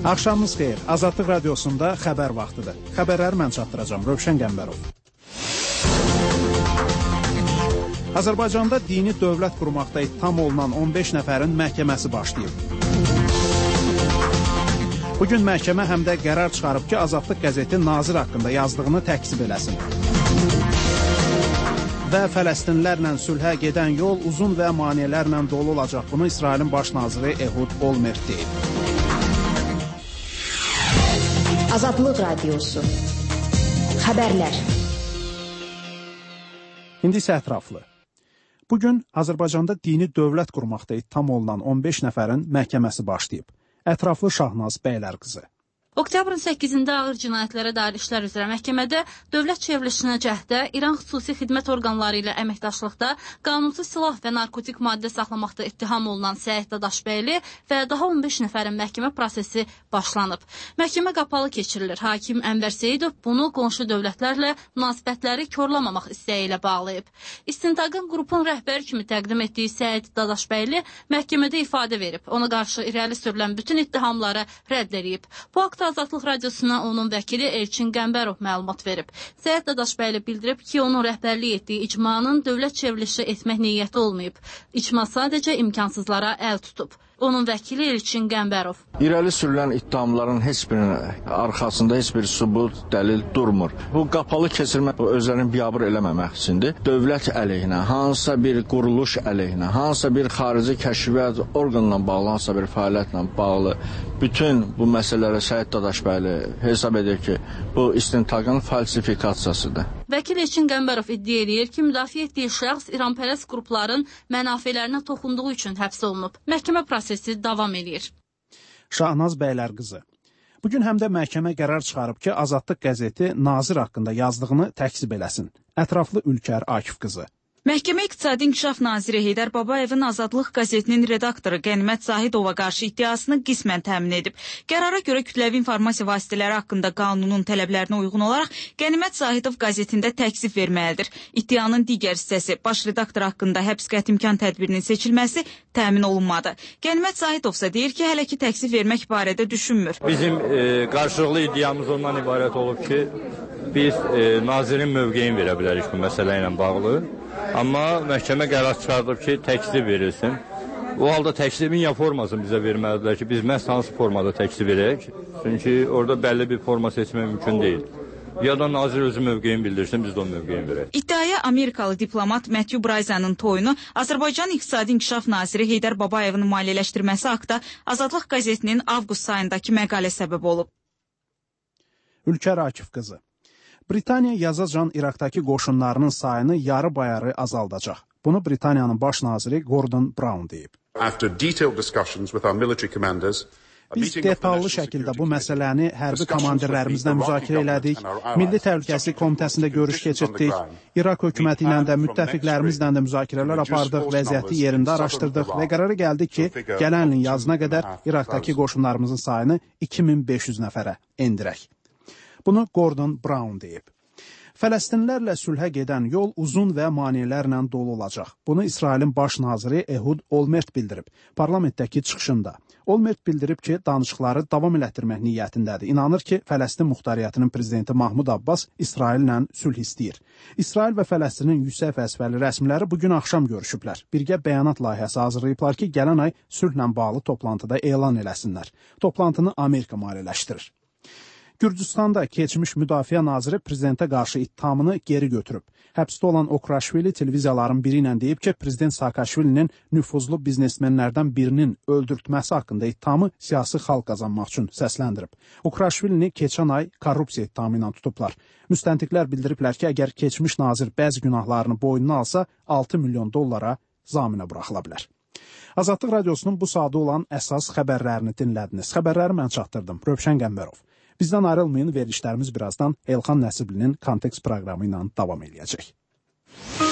Axşamınız xeyir. Azadlıq Radiosunda xəbər vaxtıdır. Xəbərləri mən çatdıracağam. Rövşən Qəmbərov. Azərbaycanda dini dövlət qurmaqda ittiham olunan 15 nəfərin məhkəməsi başlayıb. Bugün məhkəmə həm də qərar çıxarıb ki, Azadlıq qəzeti Nazir haqqında yazdığını təkzib eləsin. Və Fələstinlərlə sülhə gedən yol uzun və maneələrlə dolu olacaq. Bunu İsrailin baş naziri Ehud Olmert deyib. Azadlıq Radiosu. Xəbərlər. İndi isə ətraflı. Bugün Azərbaycanda dini dövlət qurmaqda ittiham olunan 15 nəfərin məhkəməsi başlayıb. Ətraflı Şahnaz Bəylərqızı. Oktyabrın 8-də ağır cinayətlərə dair işlər üzrə məhkəmədə dövlət çevrilişinə cəhdə İran xüsusi xidmət orqanları ilə əməkdaşlıqda qanunsuz silah və narkotik maddə saxlamaqda ittiham olunan Səid Dadaşbəyli və daha 15 nəfərin məhkəmə prosesi başlanıb. Məhkəmə qapalı keçirilir. Hakim Ənvər Seyidov bunu qonşu dövlətlərlə münasibətləri korlamamaq istəyi ilə bağlayıb. İstintaqın qrupun rəhbəri kimi təqdim etdiyi Səid Dadaşbəyli məhkəmədə ifadə verib. Ona qarşı irəli sürülən bütün ittihamları rədd edib. Bu haqda Azadlıq Radiosuna onun vəkili Elçin Qəmbərov məlumat verib. Səid Dadaşbəyli bildirib ki, onun rəhbərlik etdiyi icmanın dövlət çevrilişi etmək niyyəti olmayıb. İcma sadəcə imkansızlara əl tutub. Onun vəkili Elçin Qəmbərov. İrəli sürülən ittihamların heç birinin arxasında heç bir sübut, dəlil durmur. Bu qapalı keçirmə özlərini biabır eləməmək üçündür. Dövlət əleyhinə, hansısa bir quruluş əleyhinə, hansısa bir xarici kəşfiyyat orqanla bağlı, hansısa bir fəaliyyətlə bağlı bütün bu məsələlərə Səid Dadaşbəyli hesab edir ki, bu istintaqın falsifikasiyasıdır. Vəkil Elçin Qəmbərov iddia edir ki, müdafiə etdiyi şəxs İranpərəst qrupların mənafelərinə toxunduğu üçün həbs olunub. Məhkəmə prosesi davam edir. Şahnaz Bəylərqızı. Bugün həm də məhkəmə qərar çıxarıb ki, Azadlıq qəzeti Nazir haqqında yazdığını təkzib eləsin. Ətraflı Ülkər Akif qızı. Məhkəmə İqtisadi İnkişaf Naziri Heydər Babayevin Azadlıq qəzetinin redaktoru Qənimət Zahidova qarşı iddiasını qismən təmin edib. Qərara görə kütləvi informasiya vasitələri haqqında qanunun tələblərinə uyğun olaraq Qənimət Zahidov qəzetində təkzib verməlidir. İddianın digər hissəsi baş redaktor haqqında həbs qətimkan tədbirinin seçilməsi təmin olunmadı. Qənimət Zahidov isə deyir ki, hələ ki təkzib vermək barədə düşünmür. Bizim qarşılıqlı iddiamız ondan ibarət olub ki, biz nazirin mövqeyini verə bilərik bu məsələ ilə bağlı. Amma məhkəmə qərar çıxardıb ki, təkzib verilsin. O halda təkzibin ya formasını bizə verməlidirlər ki, biz məhz hansı formada təkzib verək. Çünki orada bəlli bir forma seçmək mümkün deyil. Ya da nazir özü mövqeyini bildirsin, biz də o mövqeyini verək. İddiaya Amerikalı diplomat Matthew Bryzanın toyunu Azərbaycan İqtisadi İnkişaf Naziri Heydər Babayevin maliyyələşdirməsi haqda Azadlıq qəzetinin avqust ayındakı məqalə səbəb olub. Ülkər Akif qızı. Britaniya yazacan İraqdakı qoşunlarının sayını yarı-bayarı azaldacaq. Bunu Britaniyanın baş naziri Gordon Brown deyib. Biz detallı şəkildə bu məsələni hərbi komandirlərimizlə müzakirə elədik, Milli Təhlükəsizlik Komitəsində görüş keçirtdik, İraq hökuməti ilə də müttəfiqlərimizlə də müzakirələr apardıq, vəziyyəti yerində araşdırdıq və qərara gəldik ki, gələn ilin yazına qədər İraqdakı qoşunlarımızın sayını 2500 nəfərə endirək. Bunu Gordon Brown deyib. Fələstinlərlə sülhə gedən yol uzun və maneələrlə dolu olacaq. Bunu İsrailin baş naziri Ehud Olmert bildirib parlamentdəki çıxışında. Olmert bildirib ki, danışıqları davam elətdirmək niyyətindədir. İnanır ki, Fələstin Muxtariyyətinin prezidenti Mahmud Abbas İsraillə sülh istəyir. İsrail və Fələstinin yüksək vəzifəli rəsmiləri bugün axşam görüşüblər. Birgə bəyanat layihəsi hazırlayıblar ki, gələn ay sülhlə bağlı toplantıda elan eləsinlər. Toplantını Amerika maliyyələşdirir. Gürcüstanda keçmiş müdafiə naziri prezidentə qarşı ittihamını geri götürüb. Həbsdə olan Okraşvili televiziyaların biri ilə deyib ki, prezident Saakashvilinin nüfuzlu biznesmenlərdən birinin öldürtməsi haqqında ittihamı siyasi xalq qazanmaq üçün səsləndirib. Okraşvilini keçən ay korrupsiya ittihamı ilə tutublar. Müstəntiqlər bildiriblər ki, əgər keçmiş nazir bəzi günahlarını boynuna alsa, 6 milyon dollara zaminə buraxıla bilər. Azadlıq Radiosunun bu saatda olan əsas xəbərlərini dinlədiniz. Xəbərləri mən çatdırdım. Rövşən Qəmbərov. Bizdən ayrılmayın, verilişlərimiz birazdan Elxan Nəsiblinin Kontekst proqramı ilə davam edəcək.